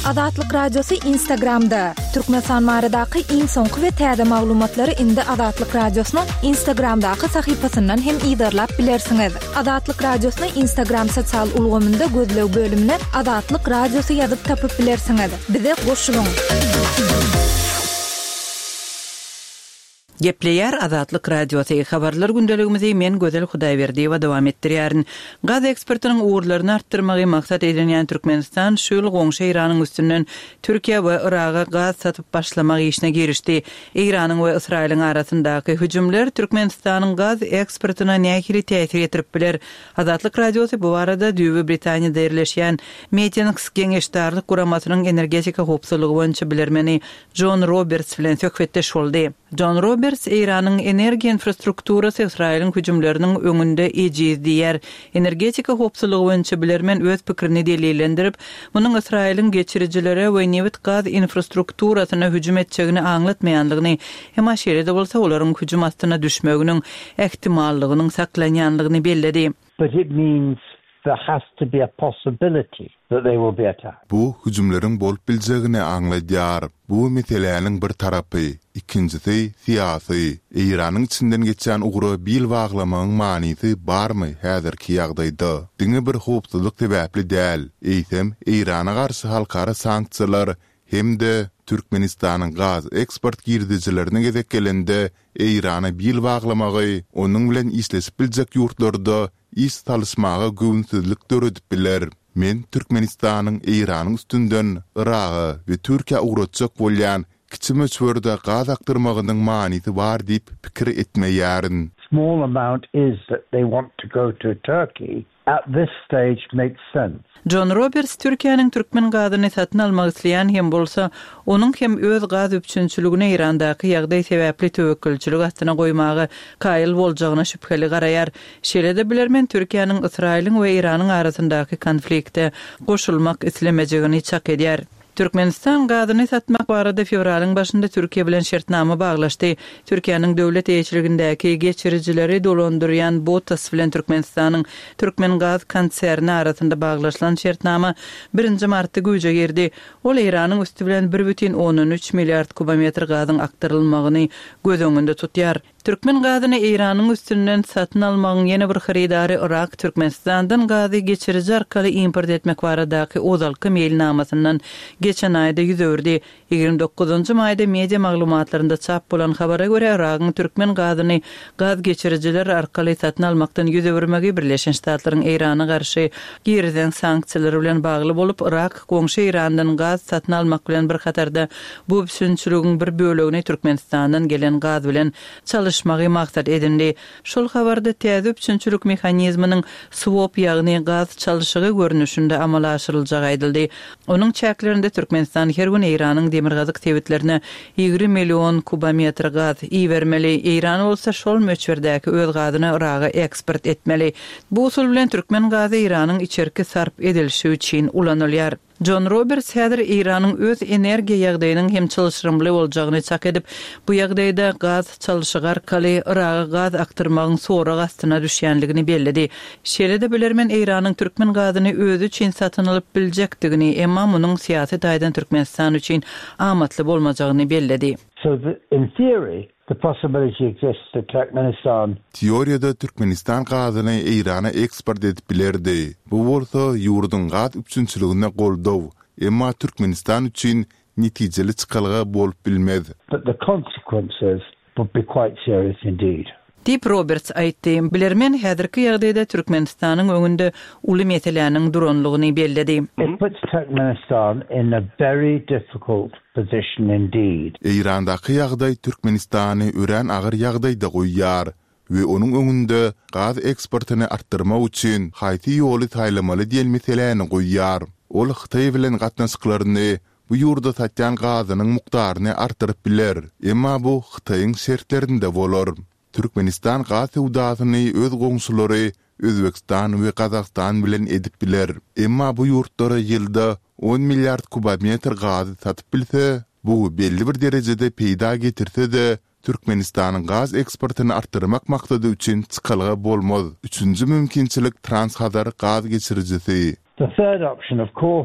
Azatlyk Radiosu Instagramda. Türkmenistan maradaky iň soňky we täze maglumatlary indi Azatlyk Radiosynyň Instagramdaky sahypasyndan hem ýydarlap bilersiňiz. Azatlyk Radiosynyň Instagram sosial ulgamynda gözlew bölümine Azatlyk Radiosu ýazyp tapyp bilersiňiz. Bize goşulyň. Gepleyer Azatlyk Radiosu habarlar gündeligimizi men Gözel Hudaýberdiýewa dowam etdirýärin. Gaz eksportynyň uğurlaryny artdyrmagy maksat edilýän Türkmenistan şu ýyl goňşy Iranyň üstünden Türkiýe we Iraga gaz satyp başlamak işine girişdi. Iranyň we Israýlyň arasyndaky hüjümler Türkmenistanyň gaz eksportyna nähili täsir etdirip biler. Azatlyk Radiosu bu arada Düýbi Britaniýada ýerleşýän Medianix geňeşdarlyk guramasynyň energetika howpsuzlygy boýunça bilermeni John Roberts bilen söhbetdeş boldy. John Roberts Iranyň energiýa infrastrukturasy Israýlyň hüjümleriniň öňünde ejiz diýer. Energetika howpsuzlygy boýunça bilermen öz pikirini delillendirip, munyň Israýlyň geçirijilere we newit gaz infrastrukturasyna hüjüm etjegini aňlatmaýanlygyny, hem şeýle-de bolsa olaryň hüjüm astyna düşmeginiň ähtimallygynyň saklanýanlygyny belledi. But it means there has to be a possibility that they will be attacked. Bu hüjümleriň bolup biljegini aňlaýar. Bu meseleniň bir tarapy, ikincisi siyasi. Iranyň içinden geçen uğru bil baglamagyň manysy barmy häzirki ýagdaýda? Diňe bir howpsuzlyk sebäpli däl. Eýsem, Irana garşy halkara sanksiýalar hem-de Türkmenistanyň gaz eksport girdijilerini gezek gelende Irana bil baglamagy, onuň bilen işlesip biljek ýurtlarda iş talysmaga güwünsizlik döredip biler. Men Türkmenistanyň Iranyň üstünden Iraga we Türkiýe uğratjak bolýan kiçi möçberde gaz aktyrmagynyň manysy bar diýip pikir etmeýärin. Small amount is that they want to go to Turkey at this stage makes sense. John Roberts Türkiýanyň türkmen gazyny satyn almak isleýän hem bolsa, onuň hem öz gaz üçünçülügine Irandaky ýagdaý sebäpli töwekkülçilik astyna goýmagy kaýyl boljagyna şüpheli garaýar. Şeýle-de bilermen Türkiýanyň Israýlyň we Iranyň arasyndaky konflikte goşulmak islemejegini çak edýär. Türkmenistan gazyny satmak barada fevralyň başynda Türkiýe bilen şertnama baglaşdy. Türkiýanyň döwlet eýçiligindäki geçirijileri dolandyrýan Botas bilen Türkmenistanyň Türkmen gaz konserni arasynda baglaşylan şertnama 1 martda güýje girdi. Ol Iranyň üstü bilen 1,13 milliard kubometr gazyň aktyrylmagyny göz öňünde tutýar. Türkmen gazyny Iranyň üstünden satyn almagyň ýene bir haridary Irak Türkmenistandan gazy geçiriji arkaly import etmek baradaky ozalky mailnamasyndan geçen aýda ýüzördi. 29-njy maýda media maglumatlarynda çap bolan habara görä Iragyň Türkmen gazyny gaz geçirijiler arkaly satyn almakdan ýüzörmegi Birleşen Ştatlaryň Irana garşy girden sanksiýalary bilen bagly bolup Irak goňşy Irandan gaz satyn almak bilen bir hatarda bu düşünçülügiň bir bölegini Türkmenistandan gelen gaz bilen çalışmagy maksat edildi. Şol habarda täze üçünçülük mehanizminiň swap ýagny gaz çalışygy görnüşinde amala aşyryljagy aýdyldy. Onuň çäklerinde Türkmenistan her gün Iranyň demir gazyk tebitlerine 20 million kubometr gaz iýermeli. Iran bolsa şol möçberdäki öz gazyny Iraga eksport etmeli. Bu usul bilen türkmen gazy Iranyň içerki sarp edilişi üçin ulanylýar. John Roberts häzir Iranyň öz energiýa ýagdaýynyň hem çalışyrymly boljagyny çak edip, bu ýagdaýda gaz çalışygy arkaly Iraga gaz aktyrmagyň sorak astyna düşýänligini belledi. Şeýle-de bilermen Iranyň türkmen gazyny özü üçin satyn alyp biljekdigini, emma munyň siýasat aýdan Türkmenistan üçin amatly bolmajagyny belledi. So in theory the possibility exists that Turkmenistan Teoriyada Türkmenistan gazyny Irana eksport edip bilerdi. Bu bolsa ýurdun gaz üçünçüligine goldaw, emma Türkmenistan üçin netijeli çykalga bolup bilmez. But the consequences would be quite serious indeed. Deep Roberts aýtdy. Bilermen häzirki ýagdaýda Türkmenistanyň öňünde uly meseleleriň duranlygyny belledi. It puts Turkmenistan in a very difficult position indeed. Irandaky ýagdaý Türkmenistany ören agyr ýagdaýda goýýar we onuň öňünde gaz eksportyny artdyrmak üçin haýty ýoly taýlamaly diýen meseleni goýýar. Ol Hytaý bilen gatnaşyklaryny bu ýurda satýan gazynyň mukdaryny artdyryp biler. Emma bu Hytaýyň şertlerinde bolar. Türkmenistan gaz udasyny öz goňşulary Özbekistan we Kazakystan bilen edip biler. Emma bu ýurtlara ýylda 10 milliard kubometr gaz satyp bilse, bu belli bir derejede peýda getirse-de Türkmenistanyň gaz eksportyny artdyrmak maksady üçin çykalga bolmaz. Üçüncü mümkinçilik transhazar gaz geçirijisi. The third option, of course,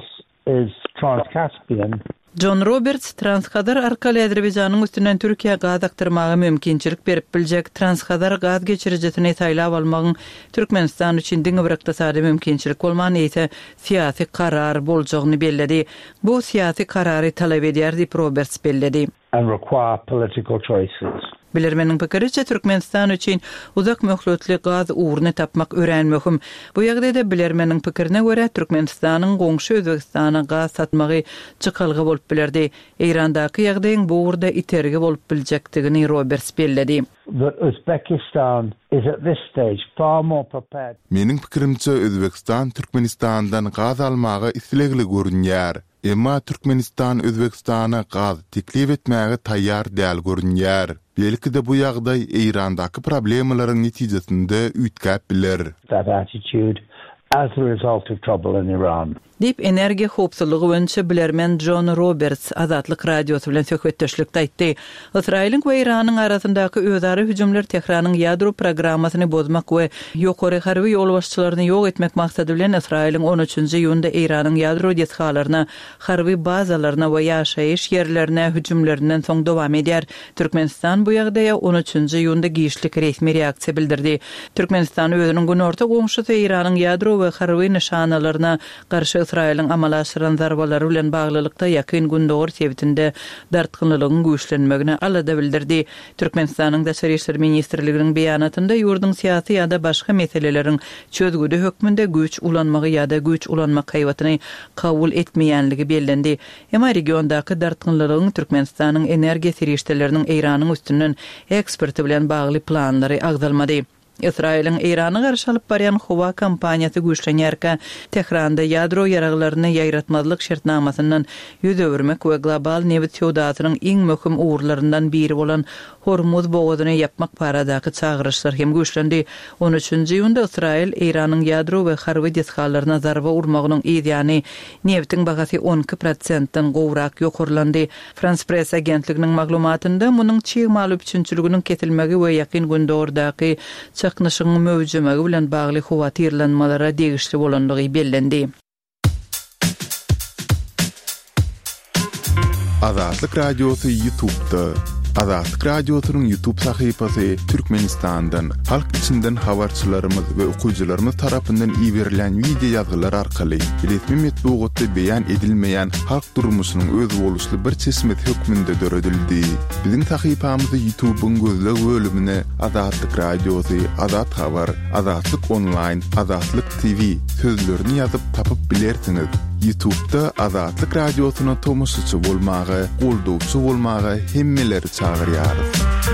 is Trans-Caspian. John Roberts Transkadar arkaly Azerbayjanyň üstünden Türkiýe gaz aktyrmagy mümkinçilik berip biljek. Transkadar gaz geçirijetini taýlap almagyň Türkmenistan üçin diňe bir ykdysady mümkinçilik bolman ýa-da syýasy karar boljagyny belledi. Bu syýasy karary talap edýär diýip Roberts belledi. And require political choices. Bilermeniň pikiriçe Türkmenistan üçin uzak möhletli gaz uğruny tapmak öýrenmöhüm. Bu ýagdaýda bilermeniň pikirine görä Türkmenistanyň goňşy Özbegistana gaz satmagy çykylgy bolup bilerdi. Eýrandaky ýagdaýyň bu urda itergi bolup biljekdigini Roberts belledi. That Uzbekistan is at this stage far more prepared. Meniň pikirimçe Özbekistan Türkmenistandan gaz almagy islegli görünýär. Emma Türkmenistan Özbekistana gaz teklip etmäge taýýar däl görünýär. Belki de bu ýagdaý Eýrandaky problemlaryň netijesinde üýtgäp biler. That attitude as a result of trouble in Iran. Dip energiýa howpsuzlygy öňçe bilermen John Roberts Azatlyk radiosu bilen söhbetdeşlikde aýtdy. Israýlyň we Iranyň arasyndaky özara hüjümler Tehranyň ýadro programmasyny bozmak we ýokary harby ýol başçylaryny ýok etmek maksady bilen Israýlyň 13-nji ýylda Iranyň ýadro destgalaryna, harby bazalaryna we ýaşaýyş ýerlerine hüjümlerinden soň dowam edýär. Türkmenistan bu ýagdaýa 13-nji ýylda giýişlik resmi reaksiýa bildirdi. Türkmenistan özüniň günorta goňşusy Iranyň ýadro we harby nişanalaryna garşy Israýlyň amal aşyran zarbalary bilen baglylykda ýakyn gündogor sebitinde dartgynlylygyň güýçlenmegine alada bildirdi. Türkmenistanyň Daşary işler ministrliginiň beýanatynda ýurdun syýasy ýa-da başga meseleleriň çözgüde hökmünde güýç ulanmagy ýa-da güýç ulanmak haýwatyny kabul etmeýänligi bellendi. Emma regiondaky dartgynlylygyň Türkmenistanyň energiýa serişdeleriniň Eýranyň üstünden eksporty bilen bagly planlary agdalmady. Israýlyň Eýrany garşy alyp barýan howa kampaniýasy güýçlenýärkä Tehranda ýadro ýaraglaryny ýaýratmazlyk şertnamasynyň ýüz öwürmek we global newit ýowdatynyň iň möhüm uğurlaryndan biri bolan Hormuz bogadyny ýapmak baradaky çagyryşlar hem güýçlendi. 13-nji ýylda Israýl Eýranyň ýadro we harby destgalaryna zarba urmagynyň ýa-ni newitiň bagasy 12%-dan gowrak ýokurlandy. France Press agentliginiň maglumatynda munyň çyğmaly üçinçiliginiň ketilmegi we ýakyn gündordaky çaknyşyň möwjümegi bilen bagly howa tyrlanmalara degişli bolanlygy bellendi. Azatlyk radiosu YouTube'da. Azatlyk radiosynyň YouTube sahypasy Türkmenistandan, halk içinden habarçylarymyz we okuwçylarymyz tarapyndan iýerilen video ýazgylar arkaly resmi metbuatda beýan edilmeýän halk durmuşynyň öz boluşly bir çeşmet hökmünde döredildi. Biziň sahypamyzy YouTube'un gözleg bölümine Azatlyk radiosu, Azat habar, Azatlyk online, Azatlyk TV sözlerini ýazyp tapyp bilersiňiz. YouTube'da Azatlyk radiosyna tomusçy bolmagy, goldowçy bolmagy hemmeleri çagyrýarys.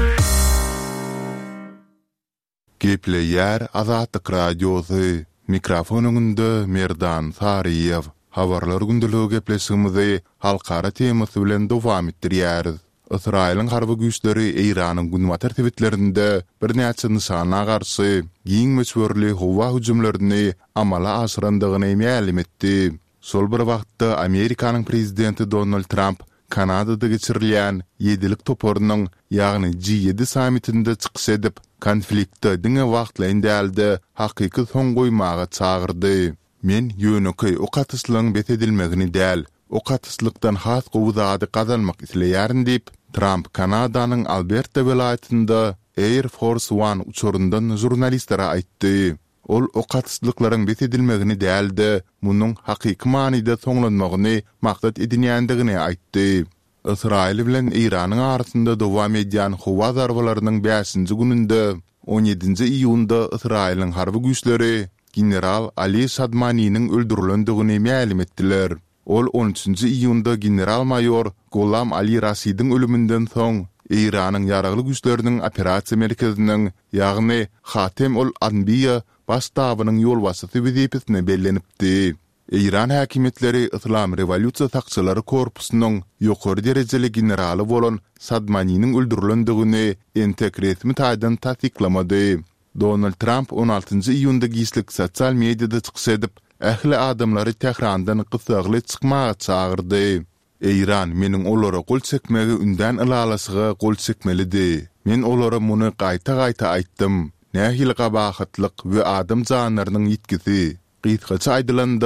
Gepleýär Azatlyk radiosu. Mikrofonunda Merdan Sariýew. Habarlar gündüligi gepleşigimizi halkara temasy bilen dowam etdirýäris. Israýlyň harby güýçleri Eýranyň günwat tertiblerinde bir näçe nişana garşy giň meşhurly howa hüjümlerini amala aşyrandygyny ma'lum etdi. Sol bir wagtda Amerikanyň prezidenti Donald Trump Kanadada geçirilýän 7-lik toporunyň ýagny G7 sammitinde çykyş edip konfliktde diňe wagtlaryň däldi hakyky soň goýmagy çagyrdy. Men ýöneköy o katyslygyň betedilmegini däl, o katyslykdan has gowuzady gazanmak isleýärin diýip Trump Kanadanyň Alberta welaýatynda Air Force One uçurundan jurnalistlere aýtdy. Ol o katyslyklaryň betedilmegini däldi, munyň hakyky manyda soňlanmagyny maksat edinýändigini aýtdy. Israýl bilen Eýranyň arasynda dowam edýän howa zarbalarynyň 5-nji gününde 17-nji iýunda Israýlyň harby güýçleri general Ali Sadmanynyň öldürilendigini ma'lum etdiler. Ol 13-nji iýunda general-mayor Golam Ali Rasidin ölümünden soň Eýranyň ýaragly güýçleriniň operasiýa merkeziniň ýagny Hatem ol Anbiya başdabynyň ýolbaşçysy wezipetine bellenipdi. Eýran häkimetleri İslam Revolýusiýa sakçylary korpusynyň ýokary derejeli generaly bolan Sadmanynyň öldürilendigini entek resmi taýdan tasdiklamady. Donald Trump 16-njy iýunda giýişlik sosial mediada çykyş edip, ähli adamlary Tehrandan gysagly çykmaga çagyrdy. Eýran meniň olara gol çekmegi ünden ılalasıga gol çekmelidi. Men olara muny gaýta-gaýta aýtdym. Nähil gabahatlyk we adam janlarynyň ýetkisi. Gysgaça aýdylanda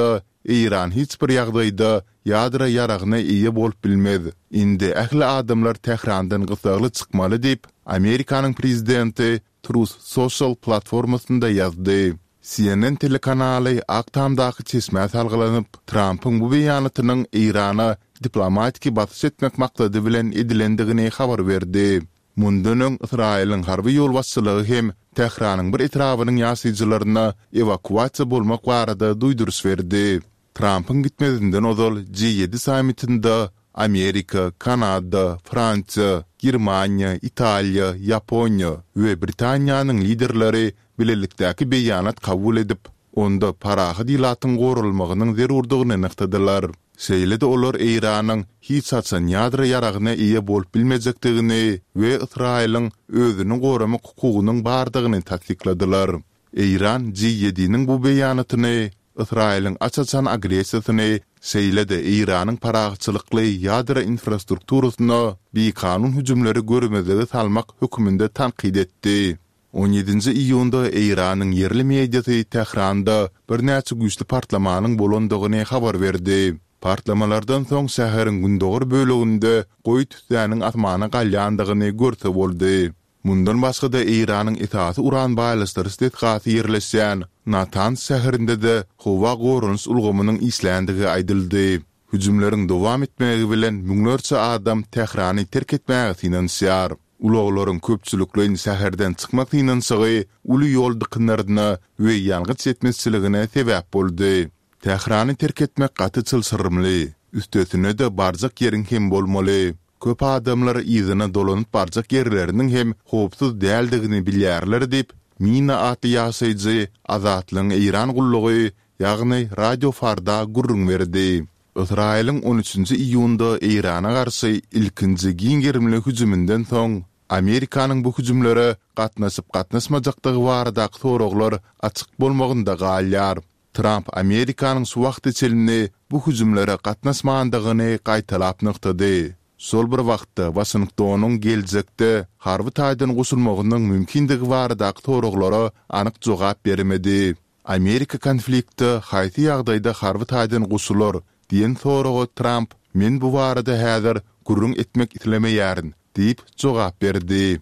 İran hiç bir ýagdaýda ýadyra ýaragyna iýe bolup bilmez. Indi ähli adamlar Tehrandan gysagly çykmaly diýip Amerikanyň prezidenti Truth Social platformasynda ýazdy. CNN telekanaly aktamdaky çeşme salgylanyp Trump'ın bu beýanatynyň İrana diplomatik batyş etmek maksady bilen edilendigini habar berdi. Mundunyň Israýlyň harby ýol başçylygy hem Tehranyň bir etrabynyň ýaşaýjylaryna evakuasiýa bolmak barada duýdurys berdi. Trump'ın gitmedinden ozal G7 sammitinde Amerika, Kanada, Fransa, Germania, Italiya, Japonya we Britaniýanyň liderleri bilelikdäki beýanat kabul edip, onda parahy dilatyň gorulmagynyň zerurdygyny nyktadylar. Şeýle-de olar İranyň hiç saçan ýadra ýaragyna iýe bolup bilmejekdigini we Israýlyň özüni goramak hukugynyň bardygyny tasdikladylar. İran G7'nin bu beýanatyny Israýlyň açaçan agresiýasyny şeýle-de İranyň paraçylykly ýadra infrastrukturasyna bir kanun hüjümleri görmezlige salmak hökmünde tanqid etdi. 17-nji iýunda İranyň yerli mediasy Tehranda bir näçe güýçli partlamanyň bolandygyny habar berdi. Partlamalardan soň şäheriň gündogry böleginde goý tüsdäniň atmana galýandygyny görse boldy. Mundan başga da İranyň itaat uran baýlastary stedgaty ýerleşýän Natanz şäherinde de howa gorunç ulgamynyň isländigi aýdyldy. Hüjümleriň dowam etmegi bilen müňlerçe adam Tehrany terk etmäge tinanýar. Ulaglaryň köpçüliklerini şäherden çykmak tinanýagy uly ýol dykynlaryna we ýalgyç etmesçiligine sebäp boldy. Tehrany terk etmek gaty çylsyrmly. Üstesine de barjak ýeriň hem bolmaly. Köp adamlar ýygyna dolanyp barjak ýerleriniň hem howpsuz däldigini bilýärler diýip, Mina atly ýaşaýjy Azatlyň İran gullugy, ýagny Radio Farda gurrun berdi. Israýlyň 13-nji iýunda Irana garşy ilkinji giňgerimli hüjümünden soň Amerikanyň bu hüjümlere gatnaşyp gatnaşmajakdygy baradaky soraglar açyk bolmagynda galýar. Trump Amerikanyň şu wagt içerisinde bu hüjümlere gatnaşmagandygyny gaýtalap nyktady. Sol bir wagtda Washingtonyň geljekde harby taýdan goşulmagynyň mümkindigi baradaky soraglara anyk jogap bermedi. Amerika konflikti haýsy ýagdaýda harby taýdan goşular diýen soraga Trump men bu barada häzir gurrun etmek islemeýärin diýip jogap berdi.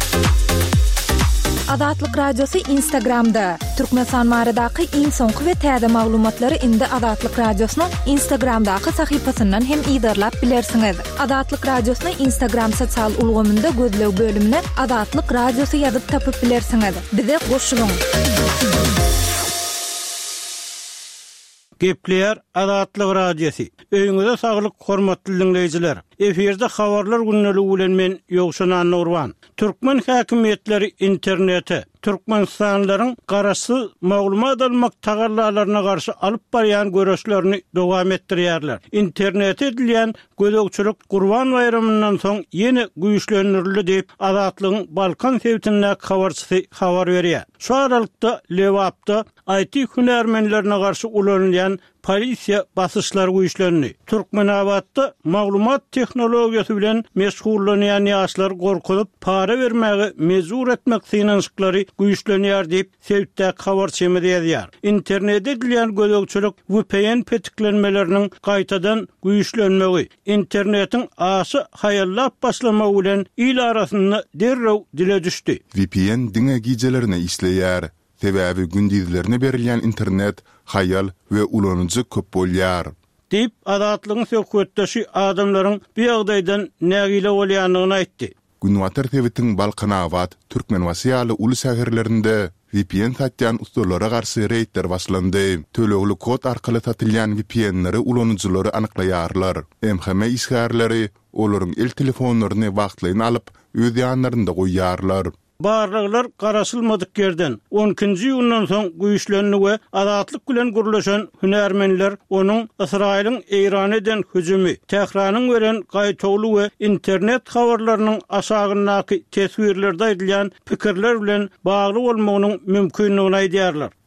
Azatlyk radiosu Instagramda. Türkmenistan maradaky iň soňky we täze maglumatlary indi Azatlyk radiosynyň Instagramdaky sahypasyndan hem ýydarlap bilersiňiz. Azatlyk radiosyny Instagram sosial ulgamynda gözlew bölümine Azatlyk radiosu ýazyp tapyp bilersiňiz. Bize goşulyň. Gepleýär Azatlyk radiosu. Öýüňize saglyk, hormatly dinleýijiler. Eferde habarlar günneligi bilen men Ýogşan Nurwan. Türkmen häkimetleri internete Türkmenistanlaryň garasy maglumat almak tagarlalaryna garşy alyp barýan görüşlerini dowam etdirýärler. Internet edilýän gözegçilik Gurban bayramyndan soň ýene güýçlendirildi diýip Azatlygyň Balkan sewtine habarçysy habar berýär. Şu aralykda Lewapda IT hünärmenlerine garşy ulanýan polisiýa basyşlary güýçlendi. Türkmenabadda maglumat tehnologiýasy bilen meşgullanýan ýaşlar gorkup para bermäge mezur etmek synanyşyklary güýçlenýär diýip sewtde habar çemedýär. İnternet edilýän gözegçilik VPN petiklenmeleriniň gaýtadan güýçlenmegi, internetiň aşy haýallap başlamagy bilen il arasynda derrew dile düşdi. VPN diňe gijelerine isleýär. Sebäbi gündizlerine berilýän internet hayal we ulanyjy köp bolýar. Diýip Azatlygyň söhbetdeşi adamlaryň bir ýagdaýdan nägile bolýanyny aýtdy. Günwatar tewitiň Balkanawat, Türkmenwasiýaly uly şäherlerinde VPN satýan ustalara garşy reýtler başlandy. Tölegli kod arkaly satylýan VPN-leri ulanyjylary anyklaýarlar. MHM işgärleri olaryň el telefonlaryny wagtlyny alyp öz ýanlarynda goýýarlar. Barlyklar garaşylmadyk yerden 12-nji ýyldan soň güýçlenýän we azatlyk bilen gurulşan hünärmenler onuň Israýlyň Iranyň hüjümi, Tehranyň beren gaýtagly we internet habarlarynyň aşagynaky teswirlerde edilýän pikirler bilen bagly bolmagynyň mümkinligini aýdýarlar.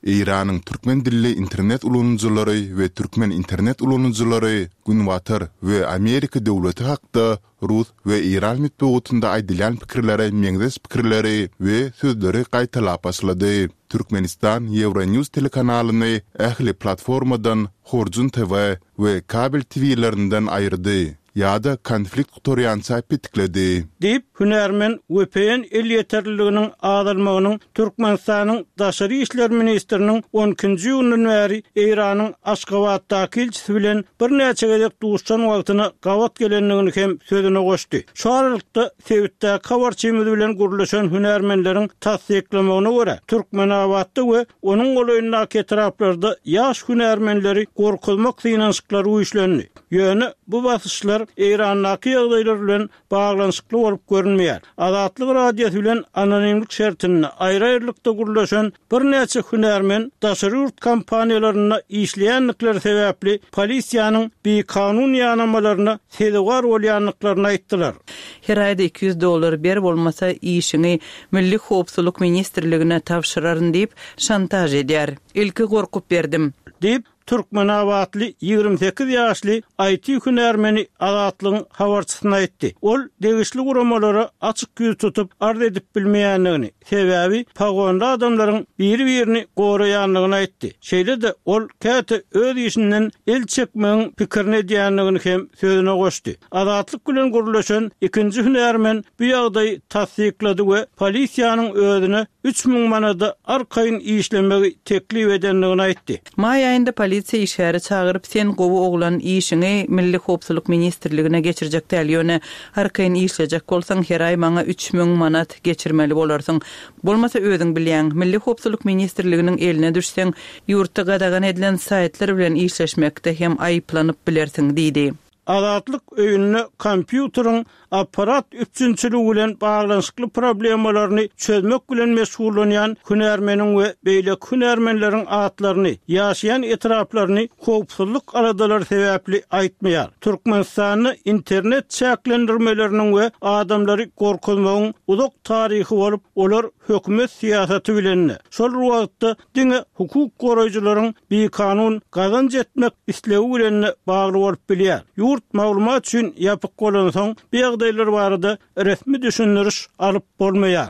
İran'ın Türkmen dilli internet ulanyjylary ve Türkmen internet ulanyjylary Günwatar ve Amerika döwleti hakda Rus ve İran mitbuğutunda aydilan pikirleri, meňzeş pikirleri ve sözleri gaýtalap başlady. Türkmenistan Euronews telekanalyny ähli platformadan Horjun TV ve kabel TV'lerinden ayırdı. Ýa-da konflikt gutorýança petikledi. Diýip hünärmen VPN el ýeterliliginiň adalmagynyň Türkmenistanyň Daşary işler ministriniň 12-nji ýyldan bäri Iranyň Aşgabatdaky elçisi bilen bir näçe gelek duşan wagtyna gawat gelenligini hem sözüne goşdy. Şu aralykda Sewitde kawarçymyz bilen gurulşan hünärmenleriň tasdiklamagyna görä Türkmenabatda we onuň goýundaky etraplarda ýaş hünärmenleri gorkulmak synanşyklary uýuşlandy. Ýöne bu basışlar İran'daki ýagdaýlar bilen baglanşykly bolup görünmeýär. Azatlyk radiosu bilen anonimlik şertini aýry-aýrylykda gurulşan bir näçe hünärmen daşary urt kampaniýalaryna işleýänlikleri sebäpli polisiýanyň bir kanun ýanamalaryna sebäpkar bolýanlyklaryny aýtdylar. Her aýda $200 ber bolmasa işini Milli Howpsuzlyk ministrligine tapşyraryn diýip şantaj edýär. Ilki gorkup berdim diýip Türkmenabatly 28 ýaşly IT hünärmeni Azatlygyň habarçysyna aýtdy. Ol degişli guramalary açyk ýüz tutup ard edip bilmeýänligini, sebäbi pagonda adamlaryň biri-birini goraýanlygyny aýtdy. Şeýle de ol käte öz işinden el çekmeň pikirini diýänligini hem sözüne goşdy. Azatlyk bilen gurulşan ikinji hünärmen bu ýagdaýy tasdiklady we polisiýanyň özüne 3000 manada arkaýyn işlemegi teklip edenligini aýtdy. May aýynda polisiýa işäre çagyryp sen gowy oglan işini Milli Howpsuzlyk ministrligine geçirjek dälýöne arkaýyn işlejek bolsaň her aý maňa 3000 manat geçirmeli bolarsyň. Bolmasa özüň bilýän Milli Howpsuzlyk ministrliginiň eline düşseň ýurtda gadagan edilen saýtlar bilen işleşmekde hem aýyplanyp bilersiň diýdi. Azatlyk öýünne kompýuteryň aparat üçinçiligi bilen baglanşykly problemalaryny çözmek bilen meşgullanýan hünärmeniň we beýle hünärmenleriň atlaryny, ýaşaýan etraplaryny howpsuzlyk aradalar sebäpli aýtmaýar. Türkmenistanyň internet çäklendirmeleriniň we adamlary gorkulmagyň uzak taryhy bolup, olar hökümet siýasaty bilen şol wagtda diňe hukuk goraýjylaryň bir kanun gazanç etmek isleги bilen bagly bolup bilýär. Yurt maglumat üçin ýapyk bolansoň bir ýagdaýlar barada resmi düşündiriş alyp bolmaýar.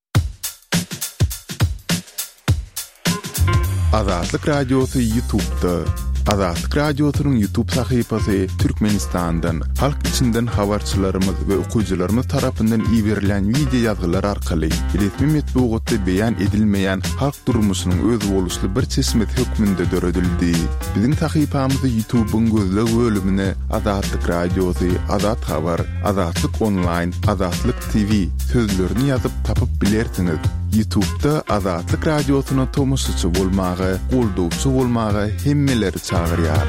Azatlyk radiosu YouTube'da. Azatlyk radiosynyň YouTube sahypasy Türkmenistandan, halk içinden habarçylarymyz we okuwçylarymyz tarapyndan iýerilen video ýazgylar arkaly resmi metbuatda beýan edilmeýän halk durmuşynyň öz boluşly bir çeşmet hökmünde döredildi. Biziň sahypamyzy YouTube'un gözleg bölümine Azatlyk radiosu, Azat habar, Azatlyk online, Azatlyk TV sözlerini ýazyp tapyp bilersiňiz. YouTube'da Azatlyk radiosyna tomoşçy bolmagy, goldowçy bolmagy hemmeleri çağırýar.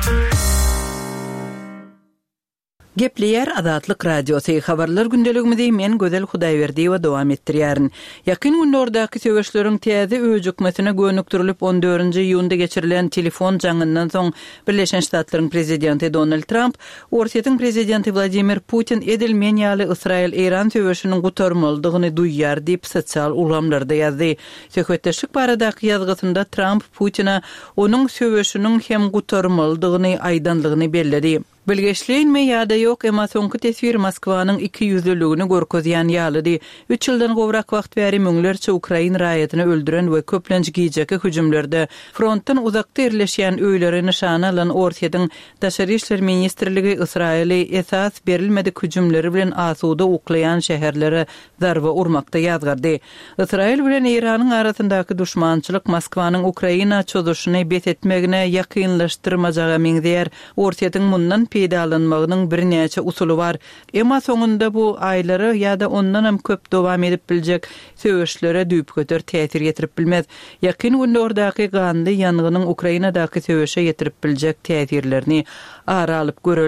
Gepleýär Azatlyk radiosu habarlar gündeligimizi men Gözel Hudaýberdi we dowam etdirýärin. Ýakyn günlerdaky söýüşleriň täze öýjükmesine gönükdirilip 14-nji ýylda geçirilen telefon jaňyndan soň Birleşen Ştatlaryň prezidenti Donald Trump, Orsiýetiň prezidenti Vladimir Putin edilmeýän ýaly Israil-Iran söýüşiniň gutarmalydygyny duýýar diýip sosial ulamlarda ýazdy. Söhbetdeşik baradaky ýazgysynda Trump Putina onuň söýüşiniň hem gutarmalydygyny aýdanlygyny bellädi. Bilgeçleýinme ýa-da ýok, emma soňky tesbir Moskwanyň 200-lüligini görkezýän ýalydy. 3 ýyldan gowrak wagt bäri müňlerçe Ukraina raýatyny öldüren we köplenç giýjeki hüjümlerde frontdan uzakda ýerleşýän öýleri nişana alan Orsiýetiň Daşary işler ministrligi Israili esas berilmedik hüjümleri bilen asuda uklayan şäherlere zarba urmakda ýazgardy. Israil bilen Iranyň arasyndaky düşmançylyk Moskwanyň Ukraina çözüşini bet etmegine ýakynlaşdyrmajaga meňzeýär. Orsiýetiň mundan peýdalanmagynyň bir näçe usuly bar. Emma soňunda bu aýlary ýa-da ondan hem köp dowam edip biljek söýüşlere düýp göter täsir getirip bilmez. Ýakyn günlerdaky gandy ýangynyň Ukrainadaky söýüşe getirip biljek täsirlerini ara alyp göreli.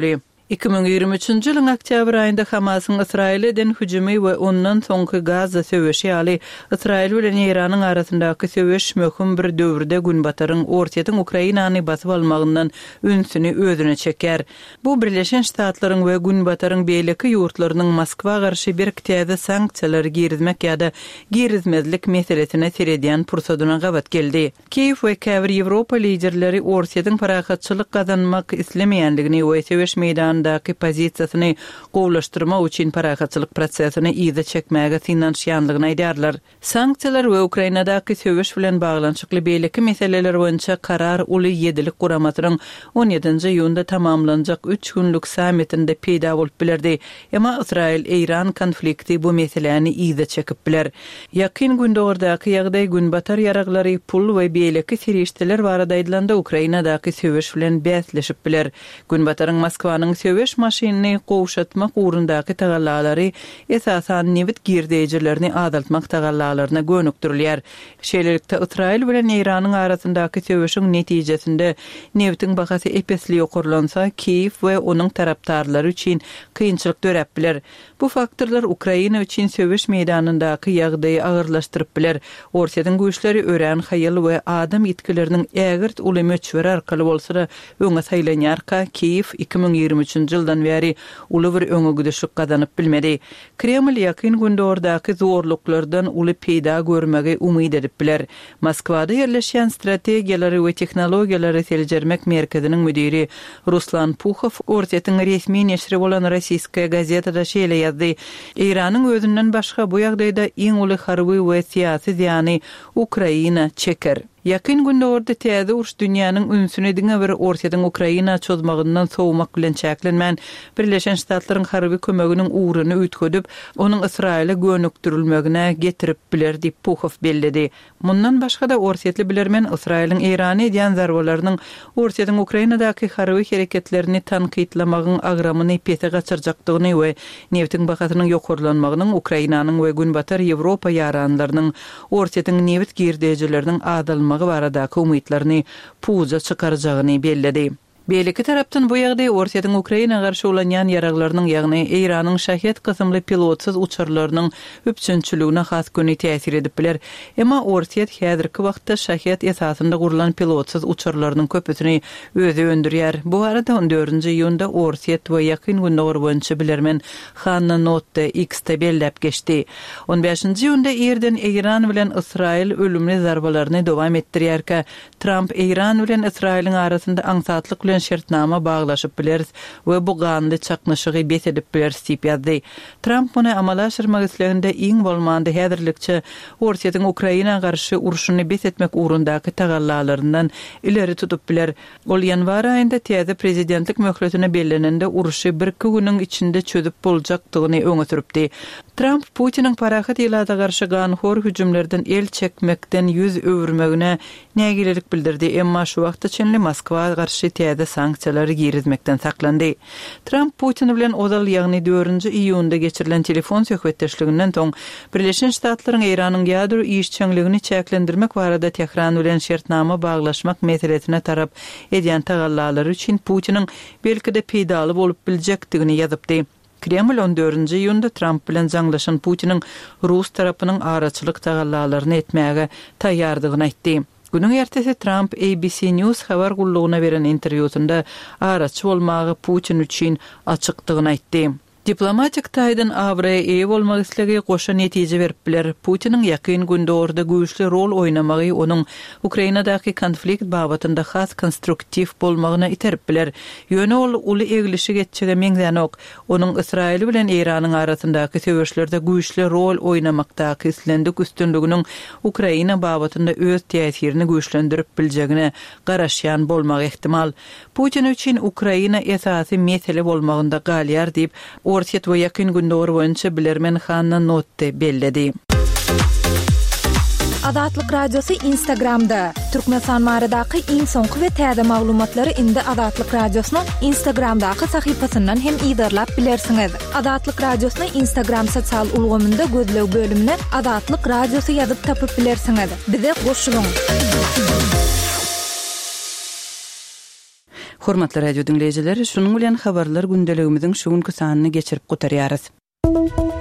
2023-nji ýylyň oktýabr aýynda Hamasyň Israile eden hüjümi we ondan soňky Gaza söwüşi ýaly Israil bilen Iranyň arasyndaky söwüş möhüm bir döwürde günbataryň ortaýatyň Ukrainany basyp almagyndan ünsüni özüne çeker. Bu Birleşen Ştatlaryň we günbataryň beýleki ýurtlarynyň Moskwa garşy bir täze sanksiýalar girizmek ýa-da girizmezlik meselesine serediýän pursadyna gabat geldi. Kiýew we käbir Ýewropa liderleri ortaýatyň parahatçylyk gazanmak islemeýändigini we söwüş meýdanyndaky pozisiýasyny gowlaşdyrmak üçin parahatçylyk prosesini ýygy çekmäge finansiýanlygyny aýdarlar. Sanksiýalar we Ukrainadaky söwüş bilen baglanşykly beýleki meseleler boýunça karar uly ýedilik guramatynyň 17-nji ýylda tamamlanjak 3 günlük sammitinde peýda bolup bilerdi. Emma Israil-Iran konflikti bu meseleni ýygy çekip biler. Ýakyn gündördaky ýagdaý günbatar ýaraglary pul we beýleki serişdeler barada aýdylanda Ukrainadaky söwüş bilen bäsleşip biler. Günbataryň Moskwanyň söwüş maşinini gowşatmak ugrundaky tagallalary esasan newit girdejlerini adaltmak tagallalaryna gönükdirilýär. Şeýlelikde Israil bilen Iranyň arasyndaky söwüşiň netijesinde newitin bahasy epesli ýokurlansa, Kiýew we onuň tarapdarlary üçin kynçylyk dörep biler. Bu faktorlar Ukraina üçin söwüş meýdanyndaky ýagdaýy agyrlaşdyryp biler. Ortaýatyň güýçleri ören haýyl we adam ýetkileriniň ägirt uly möçber arkaly bolsa-da öňe saýlanýarka Kiýew 2023-nji ýyldan beri uly bir öňe gidişik gazanyp bilmedi. Kreml ýakyn gündördaky zorluklardan uly peýda görmegi umyd edip biler. Moskwada ýerleşýän strategiýalary we tehnologiýalary seljermek merkeziniň müdiri Ruslan Pukhov ortaýatyň resmi neşri bolan Rossiýska gazetada şeýle ýazdy. Iranyň özünden başga bu ýagdaýda iň uly harby we syýasy zyany Ukraina çeker. Ýakyn gündörde täze uruş dünýäniň ünsüne diňe bir ortaýatyň Ukraina çözmegininden sowmak bilen çäklenmän Birleşen Ştatlaryň harby kömeginiň uğruny ütködüp, onuň Israile gönükdirilmegine getirip biler diýip Pukhov bellidi. Mundan başga da ortaýatly bilermen Israiliň Irany edýän zarbalarynyň ortaýatyň Ukrainadaky harby hereketlerini tanqidlamagyň agramyny pete gaçyrjakdygyny we newtiň bahasynyň ýokurlanmagynyň Ukrainanyň we günbatar Ýewropa ýaranlarynyň ortaýatyň newit girdejleriniň adalmagy baradaky umytlaryny puza çykarjagyny bellidi. Beýleki tarapdan bu ýagdaý ortaýatyň Ukraina garşy bolan ýaraglarynyň ýagny Iranyň şahit kysymly pilotsyz uçurlarynyň üpçünçiligine has köni täsir edip biler. Emma ortaýat häzirki wagtda şahit esasynda gurulan pilotsyz uçurlarynyň köpüsini özi öndürýär. Bu arada 14-nji ýylda ortaýat we ýakyn gündör boýunça bilermen Hanna Notda X-de bellep geçdi. 15-nji ýylda Erden Iran bilen Israil ölümli zarbalaryny dowam etdirýärkä, Trump Iran bilen Israiliň arasynda aňsatlyk bilen şertnama baglaşyp biler we bu gandy çaknaşygy bet edip biler diýip ýazdy. Trump muny amala aşyrmak isleginde iň bolmandy häzirlikçe ortaýatyň Ukraina garşy uruşyny bet etmek ugrundaky tagallarlaryndan ileri tutup biler. Ol ýanwar aýynda täze prezidentlik möhletine bellenende uruşy 1-2 güniň içinde çözüp boljakdygyny öňe süripdi. Trump Putiniň parahat ýylada garşy ganhor hüjümlerden el çekmekden ýüz öwürmegine nägilelik bildirdi. Emma şu wagtda çenli Moskwa garşy täze sanksiýalary girizmekden saklandy. Trump Putin bilen odal ýagny 4-nji iýunda geçirilen telefon söhbetdeşliginden soň Birleşen Ştatlaryň Iranyň ýadro işçiligini çäklendirmek barada Tehran bilen şertnama baglaşmak meselesine tarap edýän tagallalary üçin Putiniň belki de peýdaly bolup biljekdigini ýazypdy. Kreml 14-nji ýylda Trump bilen jaňlaşan Putiniň Rus tarapynyň araçylyk tagallalaryny etmäge taýýardygyny aýtdy. Günüň ertesi Trump ABC News habar gullugyna beren interwýusynda araçy bolmagy Putin üçin açykdygyny aýtdy. Diplomatik taýdan awraya eýe bolmak islegi goşa netije berip biler. Putiniň ýakyn gündörde güýçli rol oýnamagy onuň Ukrainadaky konflikt babatynda has konstruktiv bolmagyna iterip biler. Ýöne ol uly eglişi geçjege meňzänok. Onuň Israil bilen Iranyň arasyndaky söwüşlerde güýçli rol oýnamakdaky islendik üstünliginiň Ukraina babatynda öz täsirini güýçlendirip biljegine garaşýan bolmak ihtimal. Putin üçin Ukraina esasy mesele bolmagynda galýar diýip ortaýat we ýakyn gündör boýunça bilermen Hanna Notda belledi. Adatlyk radiosu Instagramda. Türkmenistan maradaky iň soňky we täze maglumatlary indi Adatlyk radiosynyň Instagramdaky sahypasyndan hem ýydarlap bilersiňiz. Adatlyk radiosyny Instagram sosial ulgamynda gözlew bölümine Adatlyk radiosu ýazyp tapyp bilersiňiz. Bize goşulyň. Hormatly radio dinleyijileri, şunun bilen habarlar gündeligimiziň şu günkü sanyny geçirip gutarýarys.